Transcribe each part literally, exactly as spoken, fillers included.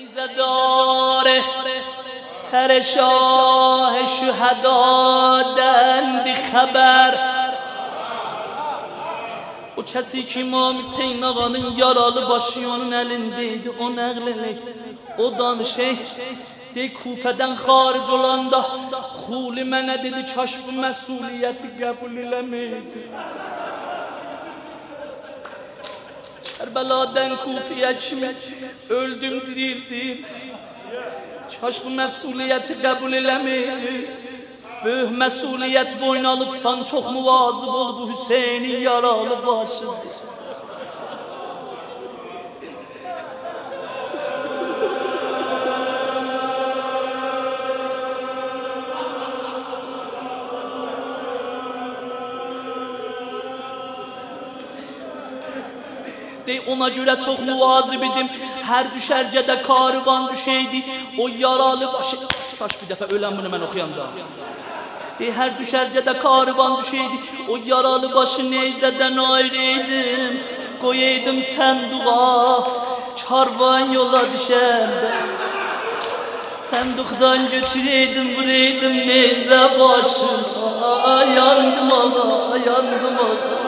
نیزه داره سر شاه شهدا دند خبر. O kesi ki İmam Hüseyin ağanın yaralı başı onun elindeydi, o nəqleli, o danışey. De Kufeden haric olanda Xuli mənə dedi, kaş bu məsuliyyəti qəbul eləməydi. Kərbeladan Kufiyə kimi öldüm, dirildim. Kaş bu məsuliyyəti qəbul eləməydi. Böyük məsuliyyət boyuna alıbsan, çox muvazıb ol, bu Hüseynin yaralı başıdır. De ona göre çok muvazib idim. Her düşərcədə karıvan düşeydi. O yaralı başı... Kaç bir dəfə ölən bunu mən oxuyanda. De her düşərcədə karıvan düşeydi. O yaralı başı neyzədən ayrıydım. Koyaydım sənduğa. Karvan yola düşəndə. Sənduqdan götüreydim, vuraydım neyzə başına. Yandım ağa, yandım ağa.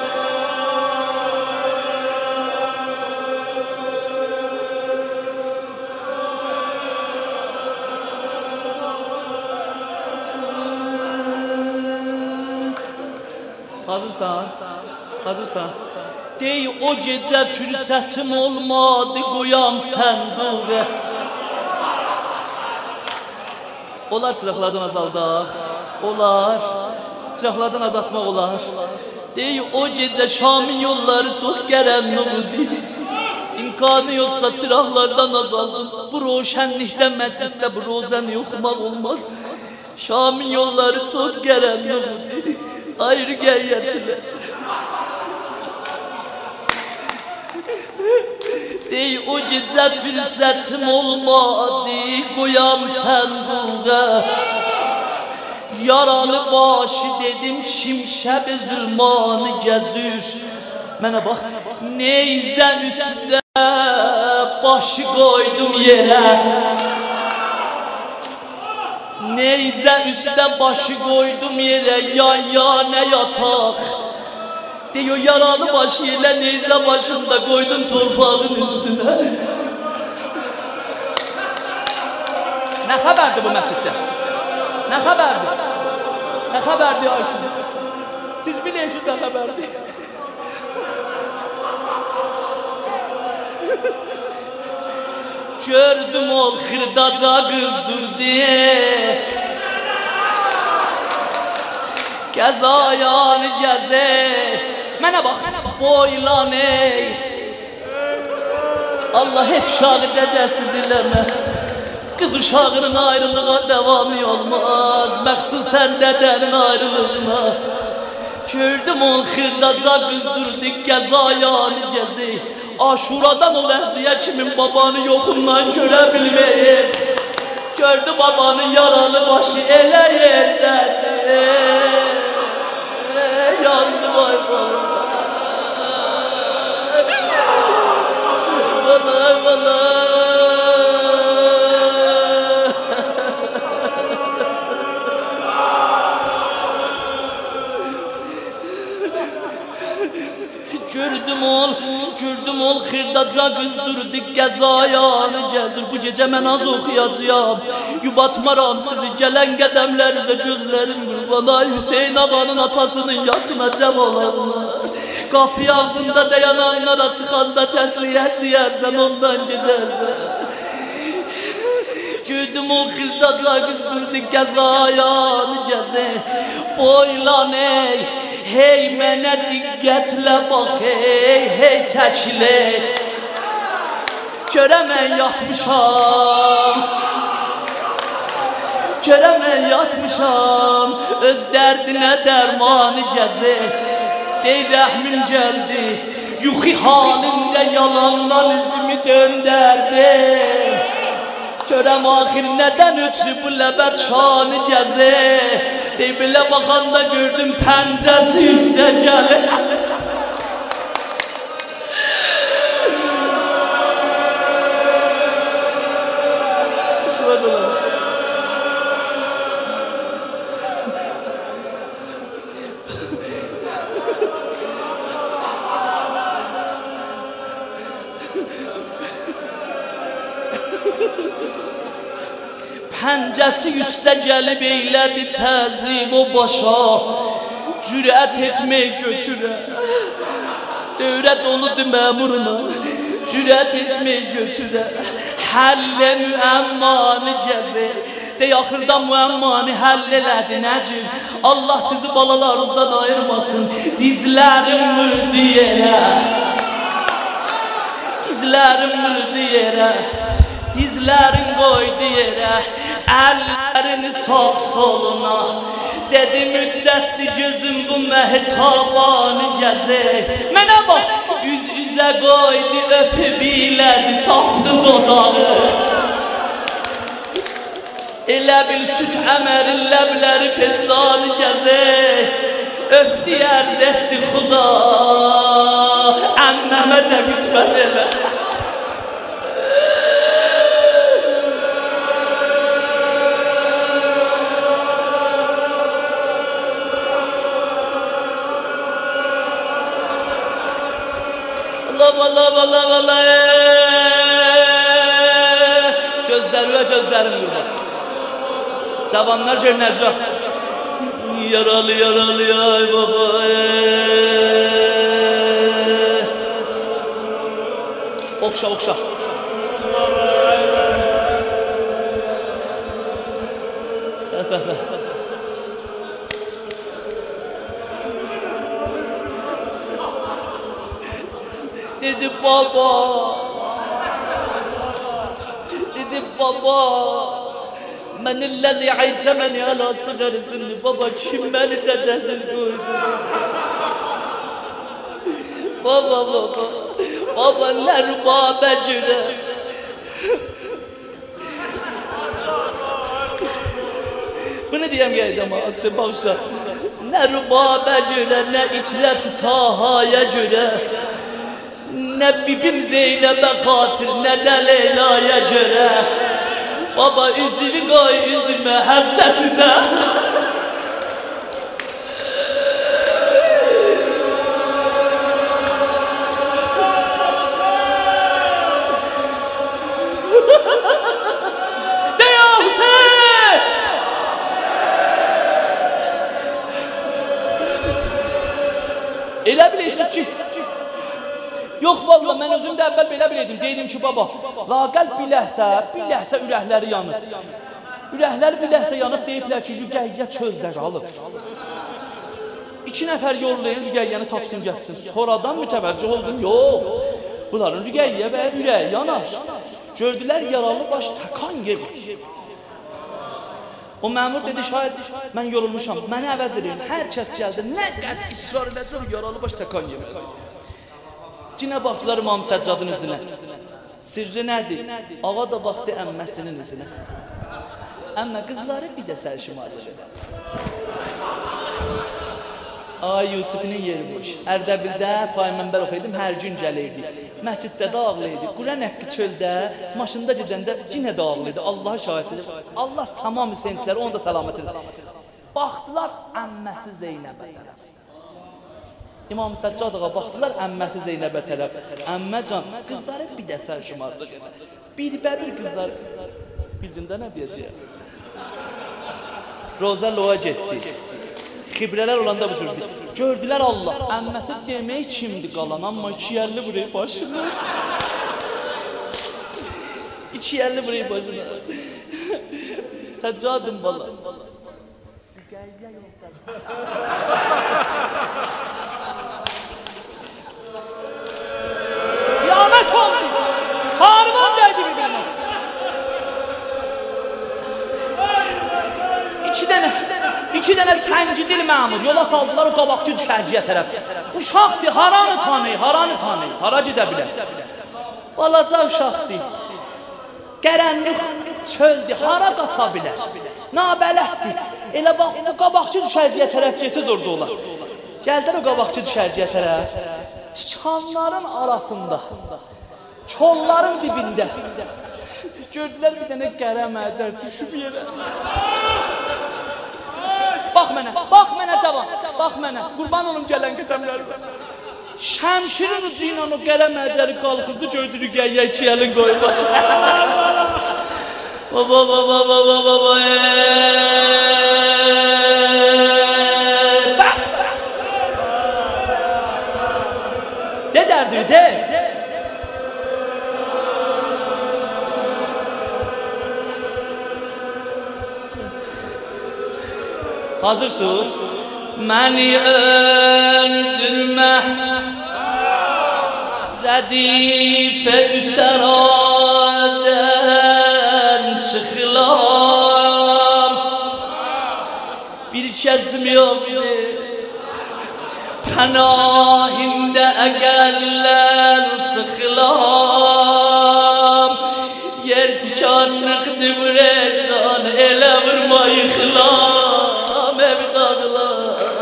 Hazırsan, hazırsan. Dey o gecə fürsətim olmadı, qoyam sənduğa. Olar çıraqlardan azaldaq, olar. Çıraqlardan azaltmaq olar. Dey o gecə Şam'ın yolları çox qərənliqdi. İmkanı yoxsa çıraqlardan azaldım. Bu roşənlikdə məclisdə bu rozəni oxumaq olmaz. Şam'ın yolları çox qərənliqdi. Ayrı gəyyəçilər. Dey o gecə fürsətim olmadı, qoyam sənduğa. Yaralı başı dedim, şimşəb zülmanı gəzür. Mənə bax, neyzə üstə başı qoydum yerə. Neyzə üstə başı qoydum yerə, yan yana yataq. Dey o yaralı başı ilə neyzə başında qoydum torpağın üstünə. Nə xəbərdir bu məsciddə? Nə xəbərdir? Nə xəbərdir Ayşə? Siz bilirsiniz nə xəbərdir? Gördüm ol xırdaca qızdırdı. Gəzayanı gəzə. Mənə bax, boylan ey. Allah heç uşağı dədəsiz eləmə. Qız uşağının ayrılığa davamı olmaz. Məxsusən dədənin ayrılığına. Gördüm ol xırdaca qızdırdı. Gəzayanı gəzə. Aşuradan o ləhziyə kimin babanı yoxundan görə bilməyir. Gördü babanın yaralı başı elə yerdədir. Yandım ay bana. Bana bana. Gördüm ol, gördüm ol xırdaca qızdırdı, gəzayanı gəzir. Bu gecə mən az oxuyacağım, yubatmaram sizi. Gələn qədəmlərinizə gözlərim qurban. Ay Hüseyin ağanın atasının yasına cəm olanlar. Qapı ağzında dayananlara çıxanda təsliyyət deyərsən, ondan gedərsən. Gördüm ol xırdaca qızdırdı, gəzayanı gəzir. Boylan ey. Hey mənə diqqətlə bax, hey, hey çəkilə. Görə mən yatmışam, görə mən yatmışam. Öz dərdinə dərmanı gəzir. Dey rəhmin gəldi, yuxi halində yalandan üzümü döndərdi. Görəm axir nədən ötürü bu ləbət şanı gəzir. Dey belə baxanda gördüm pəncəsi üstə gəlir. Pəncəsi üstə gəlib eylədi təzim o başa, cürət etmək götürə. Dövrət oludu məmuruna, cürət etmək götürə. Həllə müəmmanı gəzir, dey axırda müəmmanı həll elədi nəcür. Allah sizi balalarınızdan ayırmasın, dizlərim vurdu yerə. Dizlərim vurdu yerə, dizlərin qoydu yerə. Əllərini sağ soluna, dedi müddətli gözüm bu məhtabanı gəzir. Mənə bax, üz üzə qoydu, öpüb ilədi, tapdı dodağı. Elə bil süt əmərin ləbləri pestanı gəzir. Öpdü ərz etdi xuda, ənnəmə də qismət elə. Allah Allah Allah gözlerime gözlerim yurda. Cavanlar görünəcək. Yaralı yaralı ay baba. Okşa okşa. Dedi baba, dedi baba, mən illəzi aytəməni əla siqərisini, baba kim məni dədəsiz qoydu? Baba, baba, baba nə rübabə cürə. Bunu deyəm gələcəm, aksı bağışla. Nə rübabə cürə, nə itrət tahaya görə. Nə bibim Zeynəbə xatir, nə də Leylaya görə. Baba üzümü qoy üzümə həzrətizə. Deyə Hüseyin! Elə bilirsiniz ki, yox valla, mən özüm də əvvəl belə biləydim, deydim ki, baba, laqəl biləhsə, biləhsə ürəkləri yanır. Ürəkləri biləhsə yanıb deyiblər ki, rüqəyyə çöldə qalıb. İki nəfər yorulayan rüqəyyəni tapsın gəlsin. Sonradan mütəvəccüh oldum, yox. Bunların rüqəyyə və ürəyi yanar. Gördülər, yaralı baş təkan yemir. O məmur dedi, şair, mən yorulmuşam, məni əvəz edin. Hər kəs gəldi, nə qəd israr edəcək, yaralı baş təkan yemir. Cinə baxdılar İmam Səccadın üzünə. Sirri nədir? Ağa da baxdı əmməsinin üzünə. Əmmə qızları bir də sərşimardır. Ağa Yusufinin yeri boş. Ərdəbildə Peyğəmbər oxuyordum, hər gün gəlirdi. Məsciddə də ağlayırdı. Quran haqqı çöldə, maşında gedəndə yenə də ağlayırdı. Allah şahiddir. Allah tamam Hüseynçiləri onu da salamat edir. Baxdılar əmməsi Zeynəbə tərəf. İmam Səccad ağa baxdılar əmməsi Zeynəbə tərəf. Əmməcan, qızları bir də sərşimarlıq edir. Bir bəbir qızlar. Bildin də nə deyəcəyəm? Roza loğa getdi. Xibrələr olanda bu cürdür. Gördülər Allah. Əmməsi demək kimdir qalan, amma iki əlli burayı başına. İki əlli burayı başına. Səccadım bala. Qiyamət oldu. Harman dəydi bir-birinə. İki dənə, iki dənə səngidil məmur yola saldılar o qabaqçı düşərciyə tərəf. Uşaqdır, haranı tanıyır, haranı tanıyır, hara gedə bilər. Balaca uşaqdır, qərənlik çöldür, hara qata bilər, nabələtdir. Elə bax, o qabaqçı düşərciyə tərəf geçsiz orada olar. Gəldilər o qabaqçı düşərciyə tərəf, tikanların arasında, çolların dibində. Gördülər bir dənə qərə məcər düşüb yerə. Bax mənə, bax mənə cavan, bax mənə, qurban olum gələn qədəmlərdə. Şəmşirin ucu ilə o qərə məcəri qalxızdı, gördü rüqəyyə iki əlin qoyub. Baba baba baba baba bak. De derdi de. Hazırsınız? Məni öldürmə Rədifə üsəradən çıxılam Bir kəsim yoxdur Pənahində əgərlər sıxılam Yer tükanlıqdır bu rezan Elə vurma yıxılam Evdadlar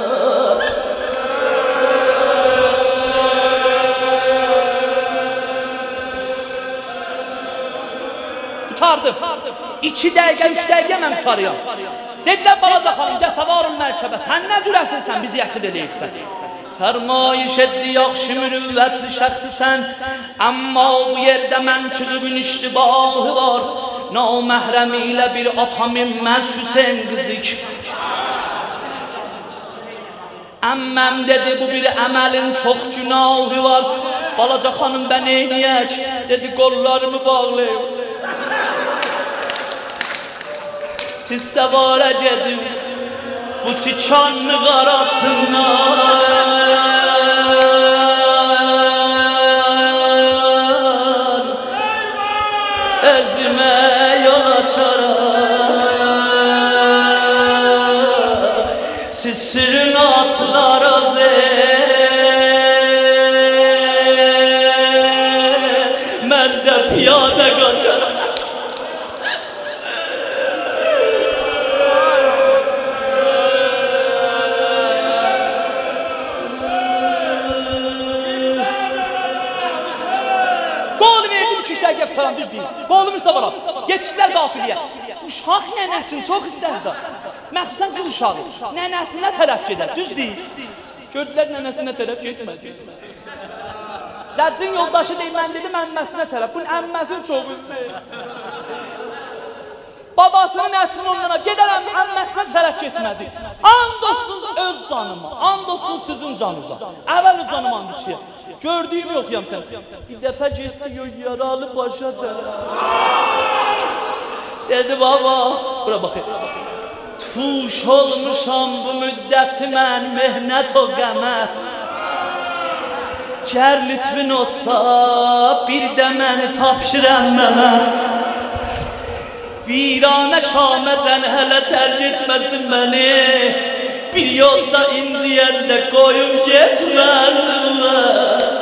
Tutardım. İki dəqiqə, üç dəqiqə mən tutarıyam. Dedilər balaca xanım, gəl savarın mərkəbə. Sən nə cürərsin sən, bizi yəsil eləyibsən. Fərmayiş etdi, yaxşı mürüvvətli şəxsisən. Amma bu yerdə mənküdübün iştibahı var. Naməhrəmi ilə bir ata minməz Hüseyin qızık. Əmməm dedi, bu bir əməlin çox günahı var. Balaca xanım, bən eyniyək. Dedi, qollarımı bağlayıb. Siz səvara gedib bu tükanlıq arasından özümə yol açaram. Siz sürün atlar azə mən də piyada qaçaram. Tutaram, düz deyil. Qolum üstə varam. Yetişdilər qafiliyə. Uşaq nənəsini çox istərdi. Məxsusən qız uşağı. Nənəsinə tərəf gedər, düz deyil. Gördülər nənəsinə tərəf getmədi. Zəccin yoldaşı deyil, mən dedim əmməsinə tərəf. Bunun əmməsini çox istəyir. Babasının əçini onlara gedərəm, əmməsinə tərəf getmədi. And olsun öz canıma, and olsun sizin canınıza. Əvvəl canım and içiyə. Gördüyümü oxuyam sən. Bir dəfə getdi, yaralı başa tərəf. Dedi baba, bura baxayım. Tuş olmuşam bu müddəti mən, mehnət o qəmər. Gər lütfün olsa, bir də məni tapşır əmməmə. Viranə şaməcən hələ tərk etməsin məni. Bir yolda inciyəndə qoyub getmədim mən.